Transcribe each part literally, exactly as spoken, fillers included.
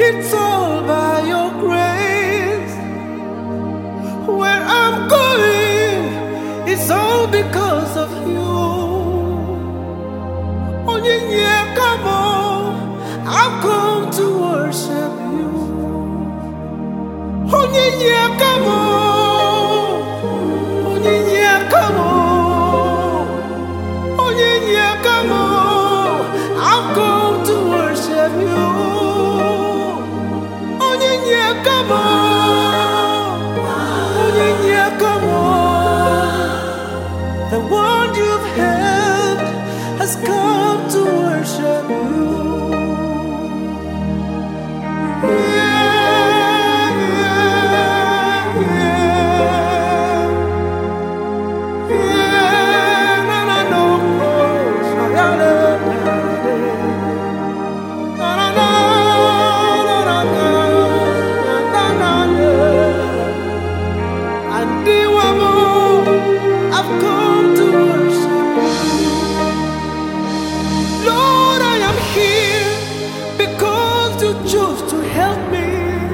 It's all by your grace. Where I'm going, it's all because of you. Oh yeah, yeah, come on, I've come to worship you. Oh yeah, yeah, come on. Oh yeah, yeah, come on. Oh yeah, yeah, come on, I've come to worship you. Oh yeah, yeah, come on. Oh yeah, yeah, come on. The one you've helped has come to worship you. Yeah, yeah, yeah. Yeah, na na no, oh, na na na na na na na na na na. And the woman I've come to worship you. Lord, I am here because you chose to help me.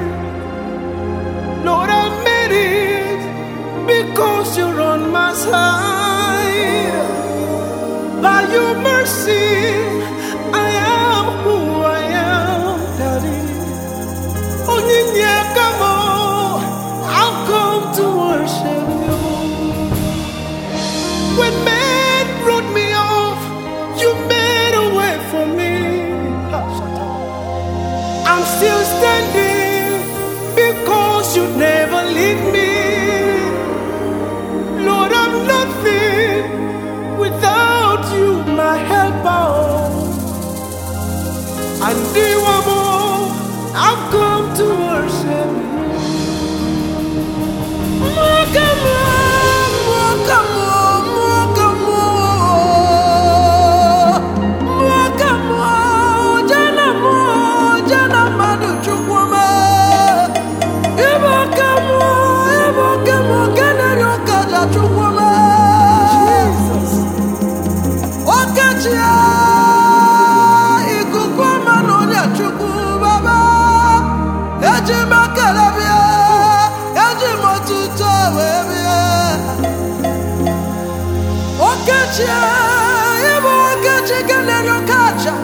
Lord, I made it because you're on my side. By your mercy, I am who I am, Daddy. Oh, yeah, yeah, come on, I've come to worship you. When men wrote me off, you made a way for me. I'm still standing because you never leave me. Lord, I'm nothing without you, my helper. And the woman, I've come to worship you. More, come on, more, come on, more, come on. More, come on, Jana, more, Jana, Madu, Chukwama. Ebo, come on, Ebo, come on, Gana, Yokaja, Chukwama. Jesus. Okachia, Ikukwama, Nonya, Chukwu, Baba. Ejima, Kalabia, Ejima, Tuta, Webia. Okachia, Ebo, Okachi, Gana, Yokaja.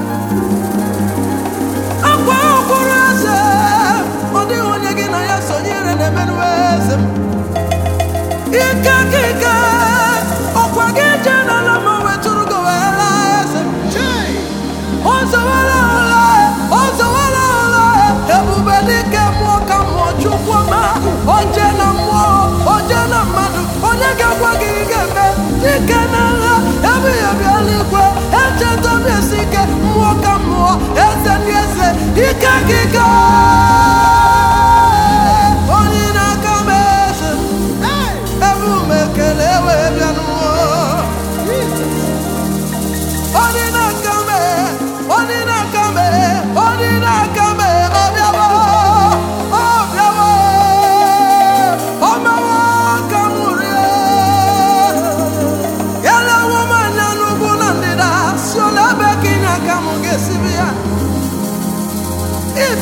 Akwa, Okurase, Odi, Onyegi, na Yaso, Yere, Nemenuese. Ika, Kika, Okwa, Geje, na Lama, Weturugo, Elase. Ozawala, Ozawala, Ebubedike, Mwoka, Mwochukwama, Ojena, Mwo, Ojena, Madu, Onyega, Wagigeme, Ikenala, Ebi, Ebi, Alikwe, Eche, Tobi, Esike, Mwoka, Mwo, Eze, Niese, Ika, Kika. Onina, Kamese, Ebu, Mekele, Webianuo. Onina, Kame, Onina, Kame, Onina, Kame, Obiabo, Obiabo, Omawa, Kamurie. Yala woman, Nanubunandida, Sola Bekina, Kamugesibia.